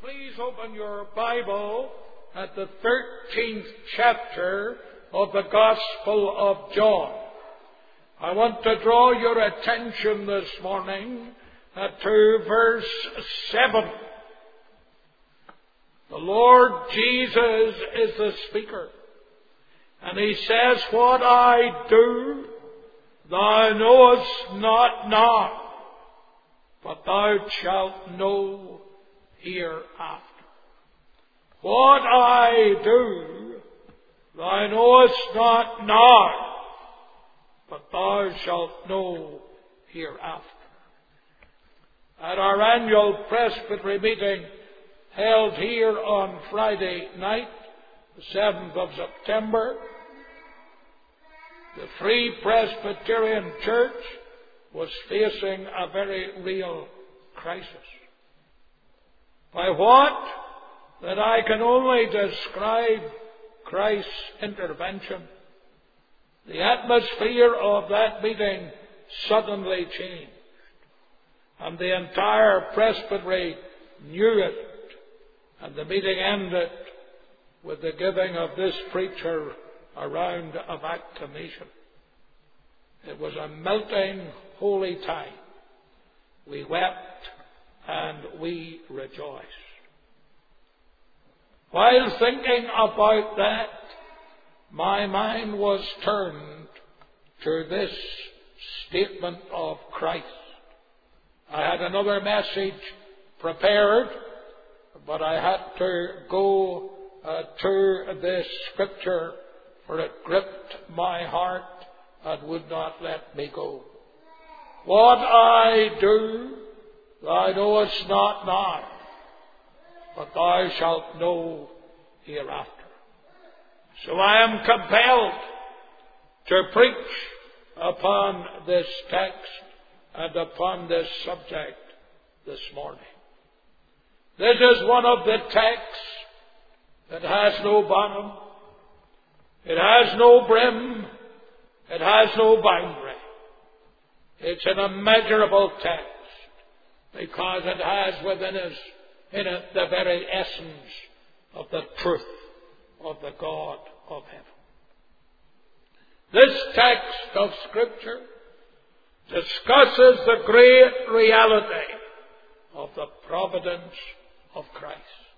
Please open your Bible at the 13th chapter of the Gospel of John. I want to draw your attention this morning to verse 7. The Lord Jesus is the speaker, and he says, "What I do, thou knowest not now, but thou shalt know hereafter." What I do, thou knowest not now, but thou shalt know hereafter. At our annual presbytery meeting held here on Friday night, the 7th of September, the Free Presbyterian Church was facing a very real crisis. By what that I can only describe Christ's intervention, the atmosphere of that meeting suddenly changed, and the entire presbytery knew it, and the meeting ended with the giving of this preacher a round of acclamation. It was a melting, holy time. We wept and we rejoiced. While thinking about that, my mind was turned to this statement of Christ. I had another message prepared, but I had to go to this scripture, for it gripped my heart and would not let me go. What I do, thou knowest not now, but thou shalt know hereafter. So I am compelled to preach upon this text and upon this subject this morning. This is one of the texts that has no bottom, it has no brim, it has no boundary. It's an immeasurable text because it has within in it the very essence of the truth of the God of heaven. This text of Scripture discusses the great reality of the providence of Christ.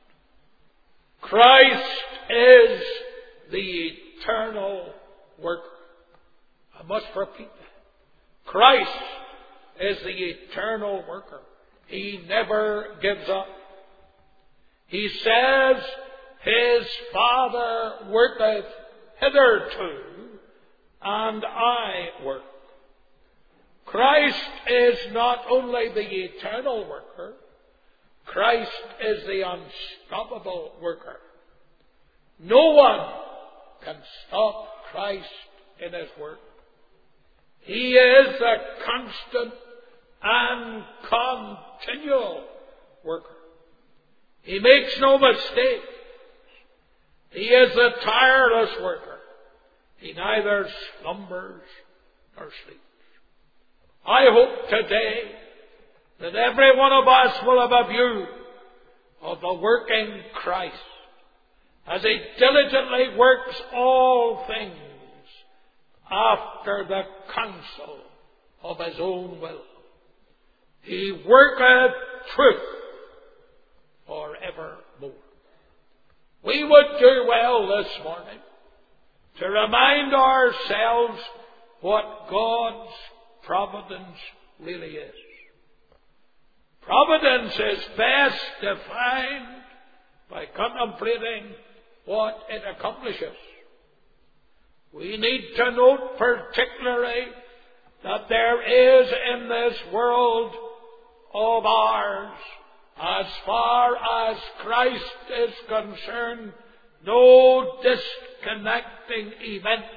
Christ is the eternal worker. I must repeat that. Christ is the eternal worker. He never gives up. He says, "His Father worketh hitherto, and I work." Christ is not only the eternal worker, Christ is the unstoppable worker. No one can stop Christ in his work. He is a constant and continual worker. He makes no mistake. He is a tireless worker. He neither slumbers nor sleeps. I hope today that every one of us will have a view of the working Christ as he diligently works all things after the counsel of his own will. He worketh truth forevermore. We would do well this morning to remind ourselves what God's providence really is. Providence is best defined by contemplating what it accomplishes. We need to note particularly that there is in this world of ours, as far as Christ is concerned, no disconnecting events.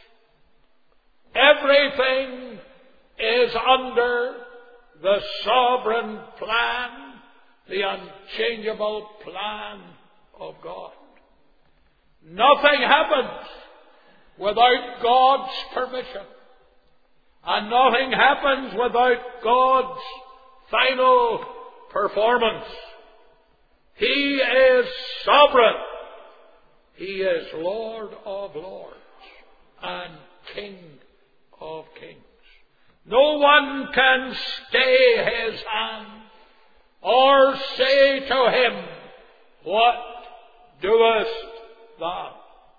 Everything is under the sovereign plan, the unchangeable plan of God. Nothing happens without God's permission. And nothing happens without God's final performance. He is sovereign. He is Lord of lords and King of kings. No one can stay his hand or say to him, "What doest thou?"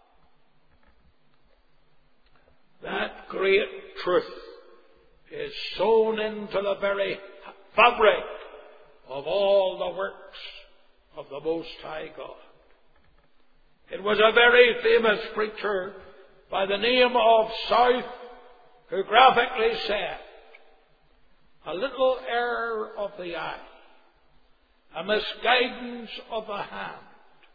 That great truth is sown into the very fabric of all the works of the Most High God. It was a very famous preacher by the name of South who graphically said, "A little error of the eye, a misguidance of the hand,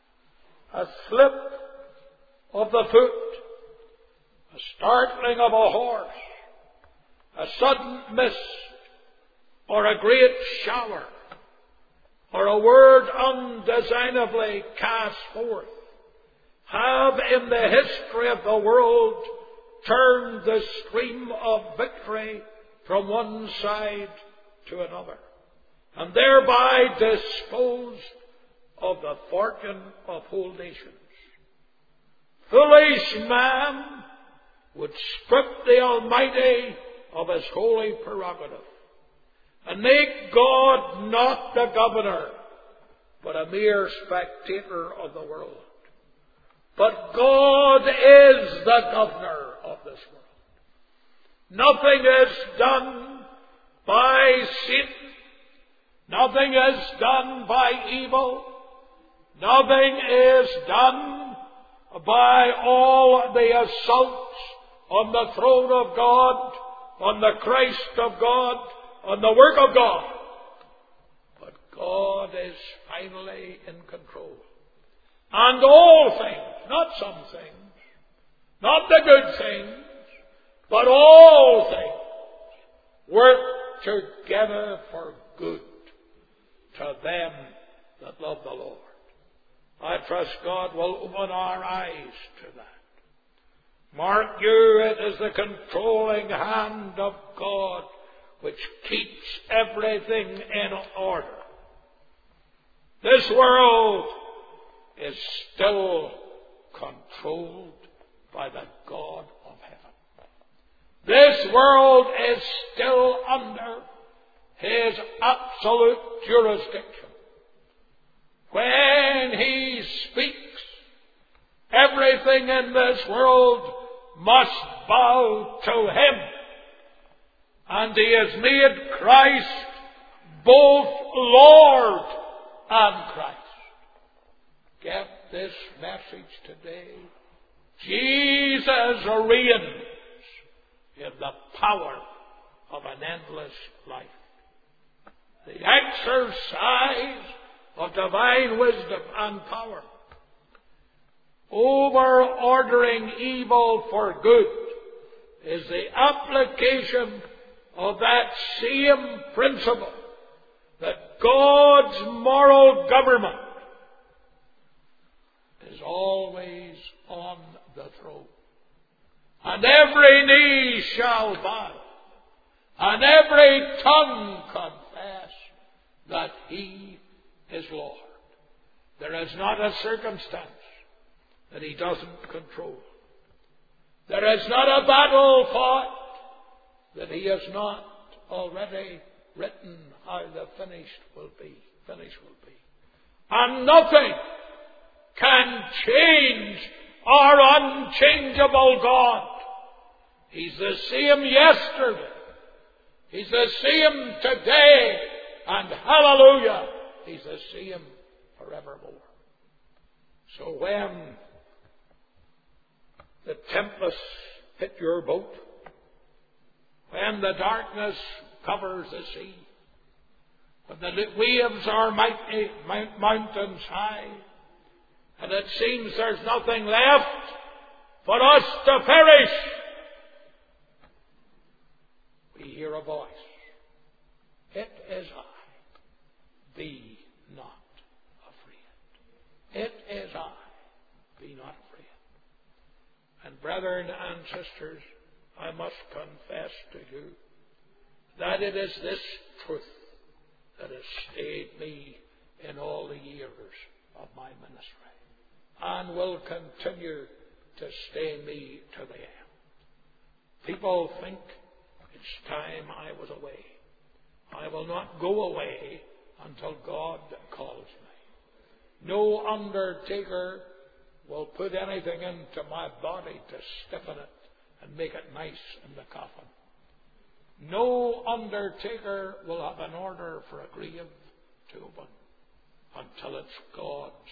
a slip of the foot, a startling of a horse, a sudden mist, or a great shower, or a word undesignably cast forth, have in the history of the world turned the stream of victory from one side to another, and thereby disposed of the fortune of whole nations. Foolish man would strip the Almighty of his holy prerogative and make God not the governor, but a mere spectator of the world. But God is the governor of this world. Nothing is done by Satan. Nothing is done by evil. Nothing is done by all the assaults on the throne of God, on the Christ of God, on the work of God. But God is finally in control. And all things, not some things, not the good things, but all things work together for good to them that love the Lord. I trust God will open our eyes to that. Mark you, it is the controlling hand of God which keeps everything in order. This world is still controlled by the God of heaven. This world is still under His absolute jurisdiction. When He speaks, everything in this world must bow to Him. And He has made Christ both Lord and Christ. Get this message today. Jesus reigns in the power of an endless life. The exercise of divine wisdom and power, over ordering evil for good, is the application of that same principle that God's moral government is always on the throne. And every knee shall bow, and every tongue confess that He is Lord. There is not a circumstance that He doesn't control. There is not a battle fought that He has not already written how the finish will be. And nothing can change our unchangeable God. He's the same yesterday. He's the same today. And hallelujah, He's the same forevermore. So when the tempest hit your boat, when the darkness covers the sea, when the waves are mighty, mountains high, and it seems there's nothing left for us to perish, we hear a voice. It is I. Be not afraid. It is I. Be not afraid. And brethren and sisters, I must confess to you that it is this truth that has stayed me in all the years years of my ministry, and will continue to stay me to the end. People think it's time I was away. I will not go away until God calls me. No undertaker will put anything into my body to stiffen it and make it nice in the coffin. No undertaker will have an order for a grave to open until it's God's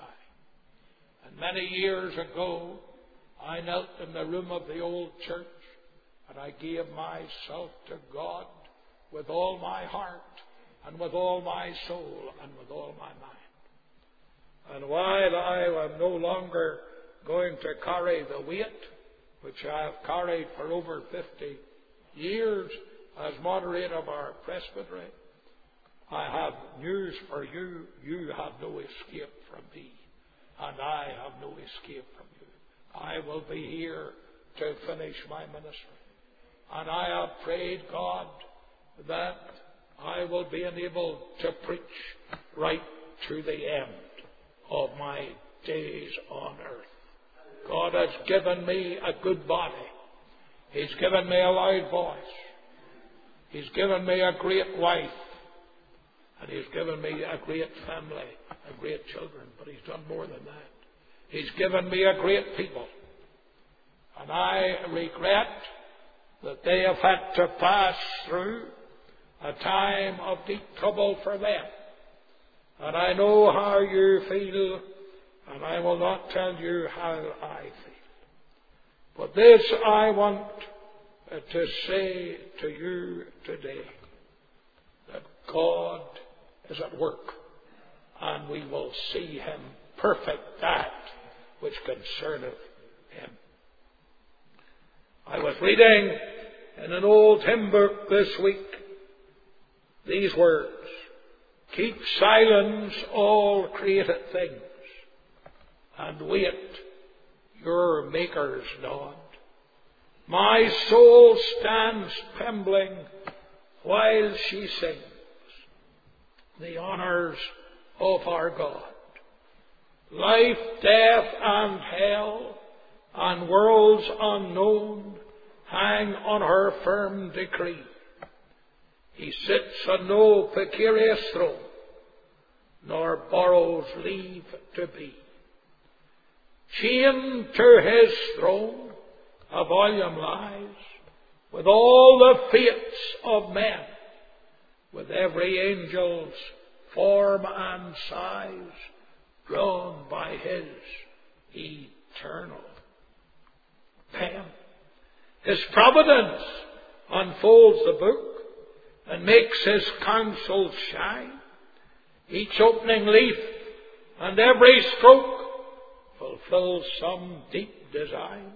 time. And many years ago, I knelt in the room of the old church and I gave myself to God with all my heart and with all my soul and with all my mind. And while I am no longer going to carry the weight which I have carried for over 50 years as moderator of our presbytery, I have news for you. You have no escape from me, and I have no escape from you. I will be here to finish my ministry. And I have prayed God that I will be enabled to preach right to the end of my days on earth. God has given me a good body. He's given me a loud voice. He's given me a great wife. And He's given me a great family and great children. But He's done more than that. He's given me a great people. And I regret that they have had to pass through a time of deep trouble for them. And I know how you feel, and I will not tell you how I feel. But this I want to say to you today, that God is at work, and we will see Him perfect that which concerneth Him. I was reading in an old hymn book this week these words: keep silence, all created things, and wait your Maker's nod. My soul stands trembling while she sings the honours of our God. Life, death, and hell, and worlds unknown hang on her firm decree. He sits on no precarious throne, nor borrows leave to be. Chained to His throne a volume lies, with all the fates of men, with every angel's form and size, drawn by His eternal pen. His providence unfolds the book and makes His counsel shine. Each opening leaf and every stroke fulfills some deep design.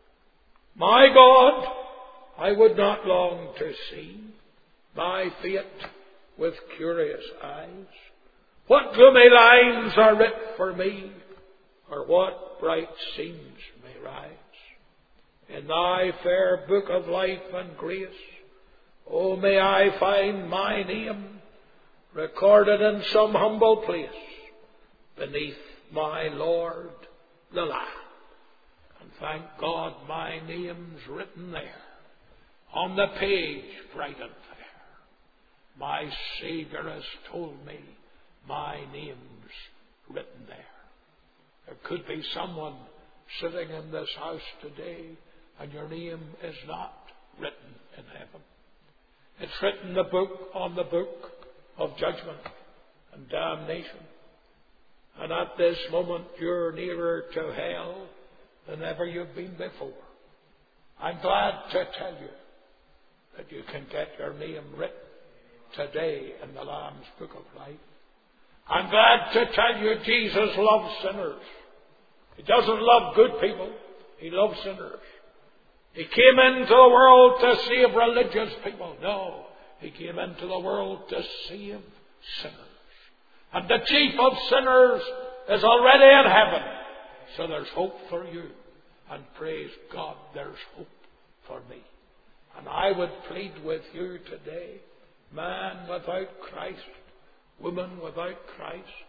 My God, I would not long to see Thy fate with curious eyes. What gloomy lines are writ for me, or what bright scenes may rise in Thy fair book of life and grace. Oh, may I find my name recorded in some humble place beneath my Lord the Lamb. And thank God my name's written there, on the page bright and fair. My Saviour has told me my name's written there. There could be someone sitting in this house today and your name is not written in heaven. It's written on the book of judgment and damnation. And at this moment you're nearer to hell than ever you've been before. I'm glad to tell you that you can get your name written today in the Lamb's Book of Life. I'm glad to tell you Jesus loves sinners. He doesn't love good people. He loves sinners. He came into the world to save religious people. No, He came into the world to save sinners. And the chief of sinners is already in heaven. So there's hope for you. And praise God, there's hope for me. And I would plead with you today, man without Christ, woman without Christ,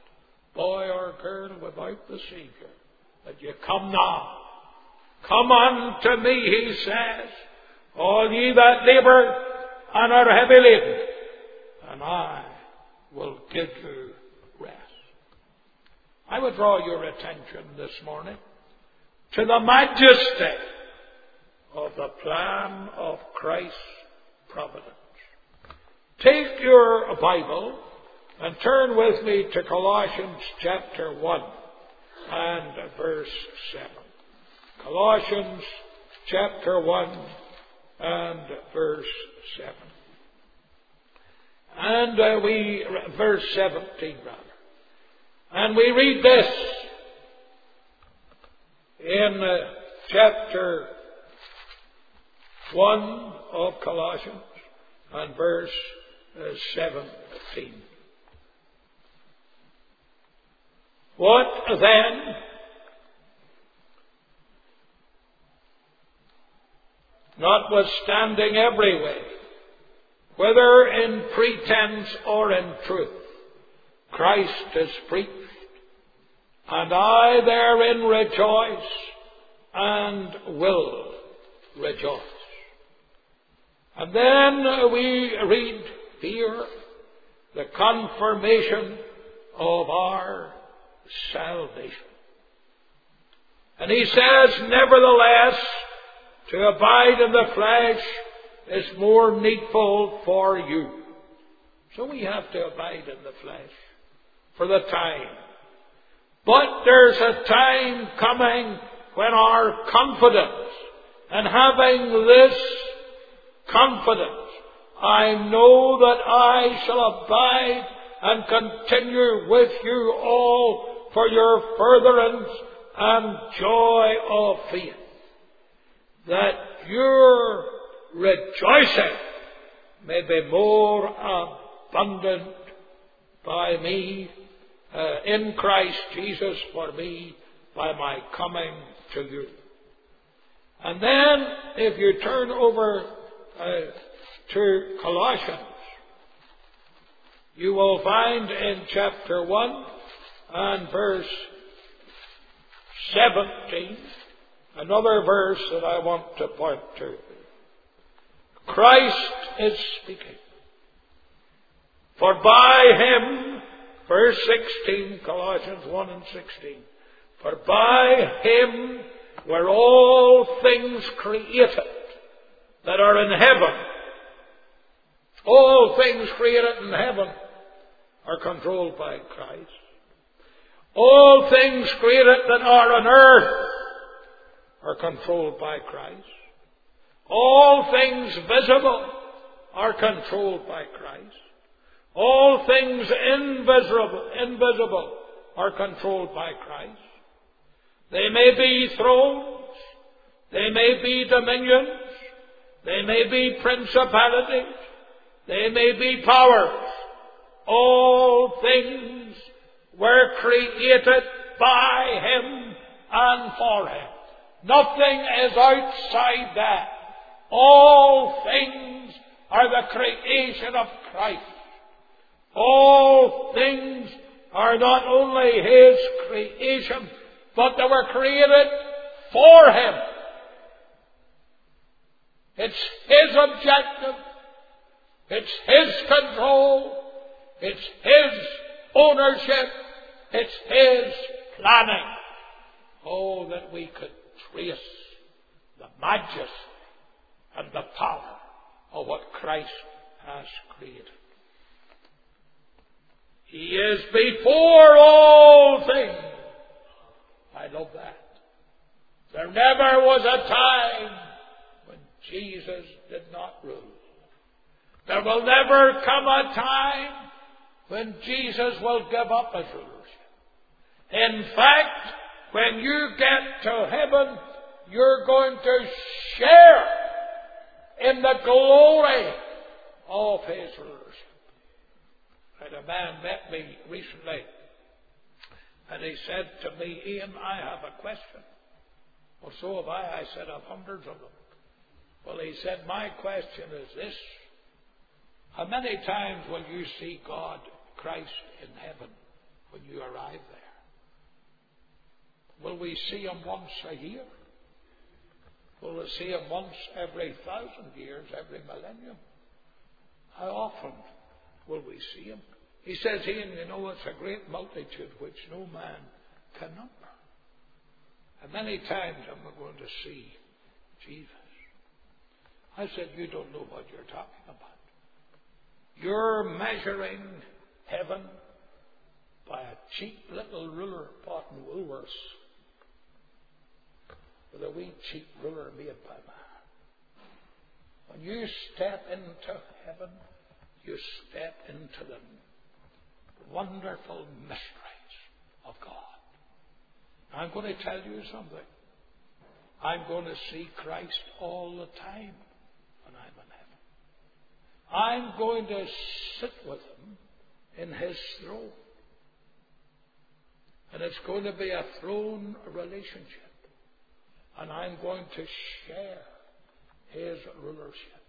boy or girl without the Savior, that you come now. Come unto me, he says, all ye that labour and are heavy laden, and I will give you rest. I would draw your attention this morning to the majesty of the plan of Christ's providence. Take your Bible and turn with me to Colossians chapter 1 and verse 7. Colossians chapter 1 and verse 7. And verse 17 rather. And we read this in chapter 1 of Colossians and verse 17. What then? Notwithstanding every way, whether in pretense or in truth, Christ is preached, and I therein rejoice and will rejoice. And then we read here the confirmation of our salvation. And he says, nevertheless, to abide in the flesh is more needful for you. So we have to abide in the flesh for the time. But there's a time coming when our confidence, and having this confidence, I know that I shall abide and continue with you all for your furtherance and joy of faith, that your rejoicing may be more abundant by me in Christ Jesus for me by my coming to you. And then if you turn over to Colossians, you will find in chapter 1 and verse 17 another verse that I want to point to. Christ is speaking. For by him, verse 16, Colossians 1 and 16, for by him were all things created that are in heaven. All things created in heaven are controlled by Christ. All things created that are on earth are controlled by Christ. All things visible are controlled by Christ. All things invisible are controlled by Christ. They may be thrones, they may be dominions, they may be principalities, they may be powers. All things were created by him and for him. Nothing is outside that. All things are the creation of Christ. All things are not only his creation, but they were created for him. It's his objective. It's his control. It's his ownership. It's his planning. Oh, that we could trace the majesty and the power of what Christ has created. He is before all things. I love that. There never was a time when Jesus did not rule. There will never come a time when Jesus will give up his rulership. In fact, when you get to heaven, you're going to share in the glory of his rulership. And a man met me recently, and he said to me, Ian, I have a question. Well, so have I. I said, I've hundreds of them. Well, he said, my question is this. How many times will you see God, Christ, in heaven when you arrive Will we see him once a year? Will we see him once every 1,000 years, every millennium? How often will we see him? He says here, it's a great multitude which no man can number. And many times I'm going to see Jesus. I said, you don't know what you're talking about. You're measuring heaven by a cheap little ruler bought in Woolworths with a wee cheap ruler made by man. When you step into heaven, you step into the wonderful mysteries of God. I'm going to tell you something. I'm going to see Christ all the time when I'm in heaven. I'm going to sit with him in his throne. And it's going to be a throne relationship. And I'm going to share his rulership.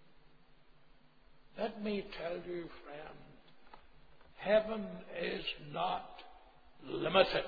Let me tell you, friend, heaven is not limited.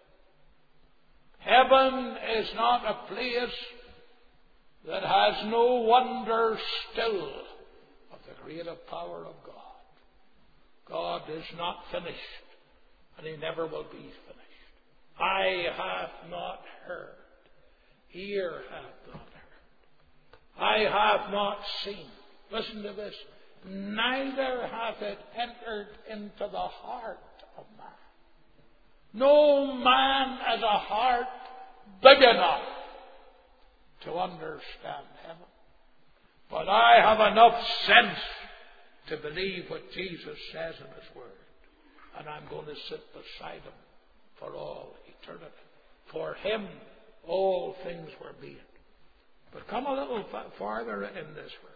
Heaven is not a place that has no wonder still of the creative power of God. God is not finished, and he never will be finished. Eye hath not heard, ear hath not heard, eye hath not seen. Listen to this. Neither hath it entered into the heart of man. No man has a heart big enough to understand heaven. But I have enough sense to believe what Jesus says in his word. And I'm going to sit beside him for all eternity. For him all things were made. But come a little farther in this verse.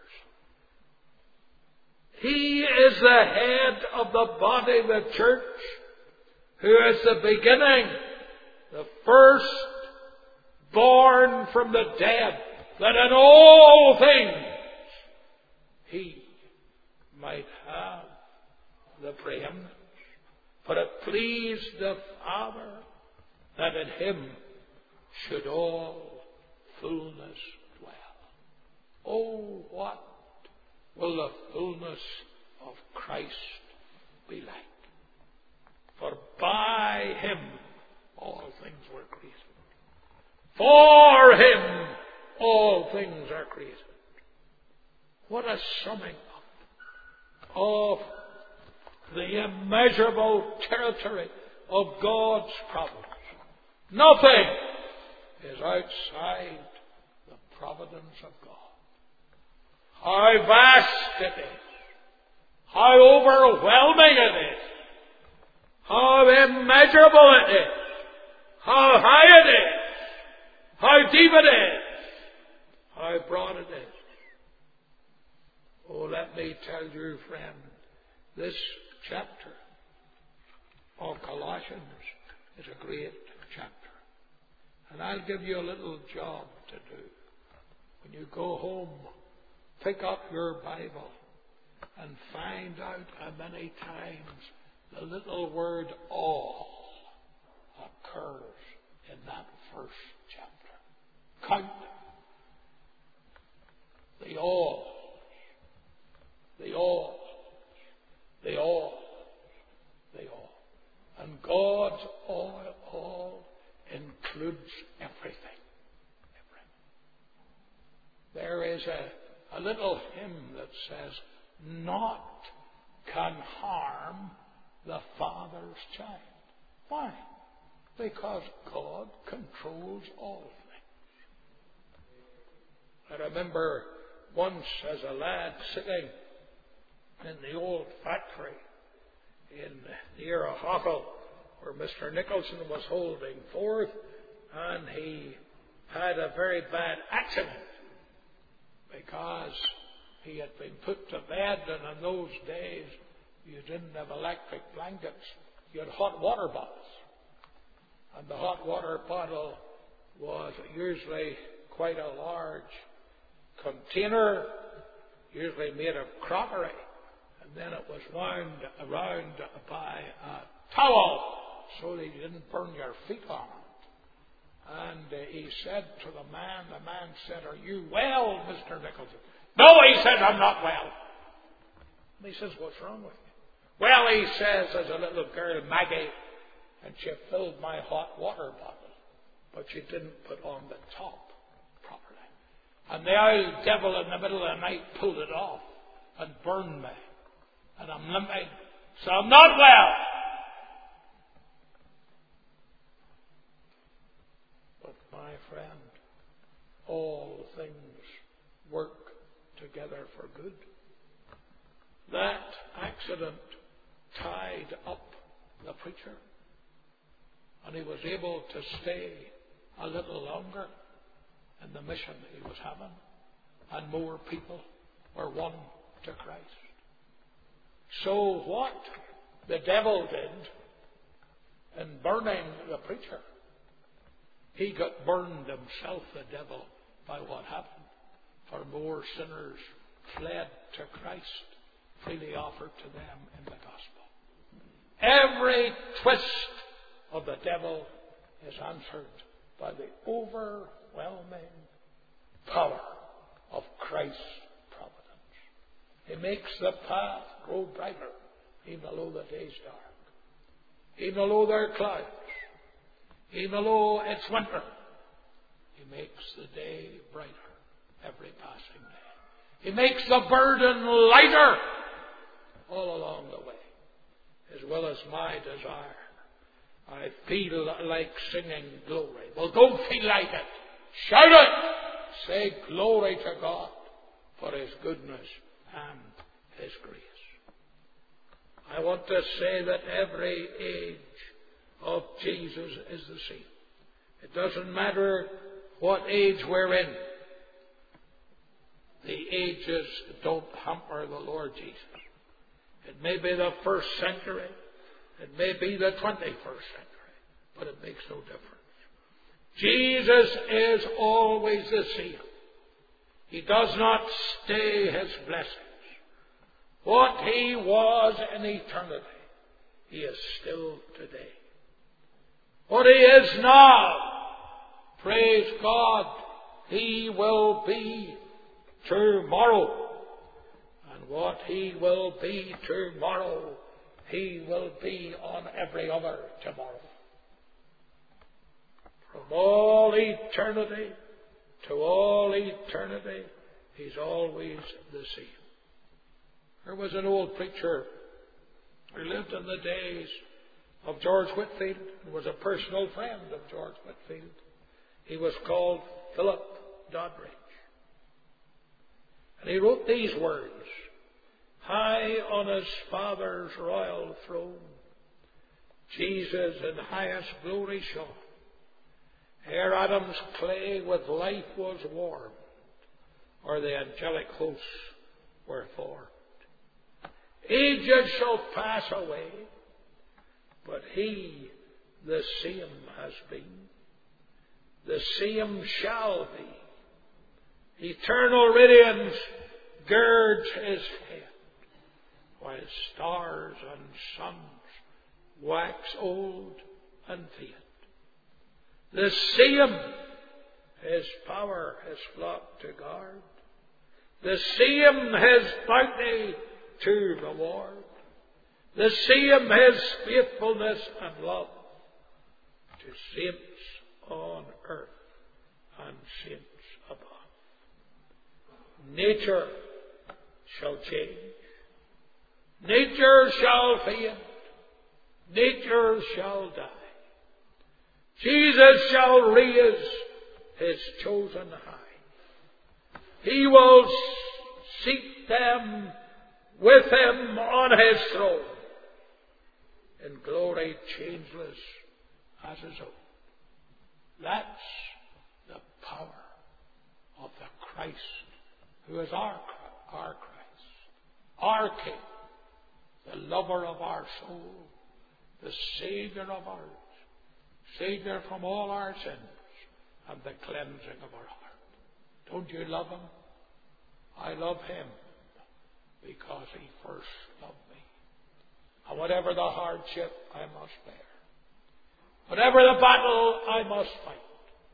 He is the head of the body, the church, who is the beginning, the first born from the dead, that in all things he might have the preeminence. For it pleased the Father that in him should all fullness dwell. Oh, what will the fullness of Christ be like? For by him all things were created. For him all things are created. What a summing up of the immeasurable territory of God's providence. Nothing is outside the providence of God. How vast it is. How overwhelming it is. How immeasurable it is. How high it is. How deep it is. How broad it is. Oh, let me tell you, friend, this chapter of Colossians is a great chapter. And I'll give you a little job to do. When you go home, pick up your Bible and find out how many times the little word all occurs in that first chapter. Count them. The all. The all. The all. The all. And God's all includes everything. Everything. There is a little hymn that says, naught can harm the Father's child. Why? Because God controls all things. I remember once as a lad sitting in the old factory near a hovel where Mr. Nicholson was holding forth, and he had a very bad accident because he had been put to bed, and in those days you didn't have electric blankets. You had hot water bottles. And the hot water bottle was usually quite a large container, usually made of crockery. And then it was wound around by a towel so that you didn't burn your feet on it. And he said to the man said, "Are you well, Mr. Nicholson?" "No," he said, "I'm not well." And he says, "What's wrong with you?" "Well," he says, "there's a little girl, Maggie, and she filled my hot water bottle, but she didn't put on the top properly. And the old devil in the middle of the night pulled it off and burned me. And I'm limping, so I'm not well." But my friend, all things work together for good. That accident tied up the preacher, and he was able to stay a little longer in the mission he was having, and more people were won to Christ. So what the devil did in burning the preacher, he got burned himself, the devil, by what happened. For more sinners fled to Christ, freely offered to them in the gospel. Every twist of the devil is answered by the overwhelming power of Christ's providence. He makes the path grow brighter, even though the day's dark, even though there are clouds, even though it's winter. He makes the day brighter every passing day. He makes the burden lighter all along the way, as well as my desire. I feel like singing glory. Well, don't feel like it. Shout it. Say glory to God for His goodness and His grace. I want to say that every age of Jesus is the same. It doesn't matter what age we're in. The ages don't hamper the Lord Jesus. It may be the 1st century. It may be the 21st century. But it makes no difference. Jesus is always the same. He does not stay His blessings. What He was in eternity, He is still today. What He is now, praise God, He will be tomorrow. And what He will be tomorrow, He will be on every other tomorrow. From all eternity to all eternity, He's always the same. There was an old preacher who lived in the days of George Whitefield, who was a personal friend of George Whitefield. He was called Philip Doddridge. And he wrote these words: "High on His Father's royal throne, Jesus in highest glory shone. Ere Adam's clay with life was warmed, or the angelic hosts were formed. Ages shall pass away, but He the same has been, the same shall be. Eternal radiance girds His head, while stars and suns wax old and fade. The same His power, His flock to guard, the same His bounty to reward, the same His faithfulness and love to saints on earth and saints above. Nature shall change, nature shall fade, nature shall die. Jesus shall raise His chosen high. He will seat them with Him on His throne, in glory changeless as His own. That's the power of the Christ, who is our Christ, our King, the lover of our soul, the Saviour of ours, Saviour from all our sins and the cleansing of our heart. Don't you love Him? I love Him because He first loved me. And whatever the hardship I must bear, whatever the battle I must fight,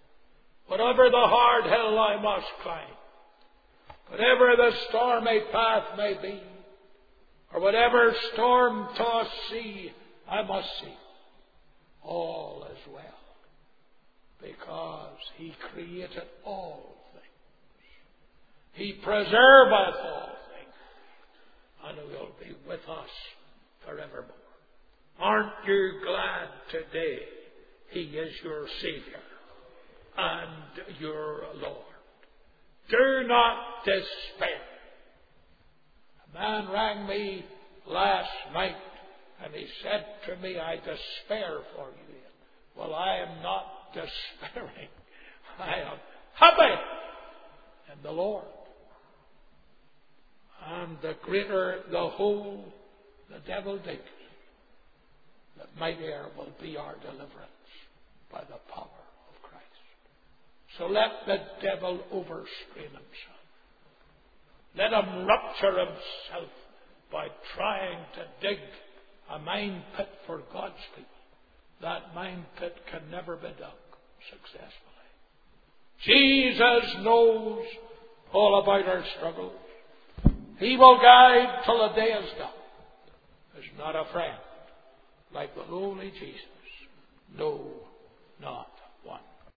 Whatever the hard hill I must climb, whatever the stormy path may be, or whatever storm-tossed sea I must see, all is well, because He created all things. He preserveth all things, and will be with us forevermore. Aren't you glad today He is your Savior and your Lord? Do not despair. A man rang me last night and he said to me, I despair for you. Well, I am not despairing. I am happy in the Lord. And the greater the hole the devil digs, the mightier will be our deliverance by the power of Christ. So let the devil overstrain himself. Let him rupture himself by trying to dig a mine pit for God's people. That mine pit can never be dug successfully. Jesus knows all about our struggles. He will guide till the day is done. There's not a friend like the lowly Jesus. No, not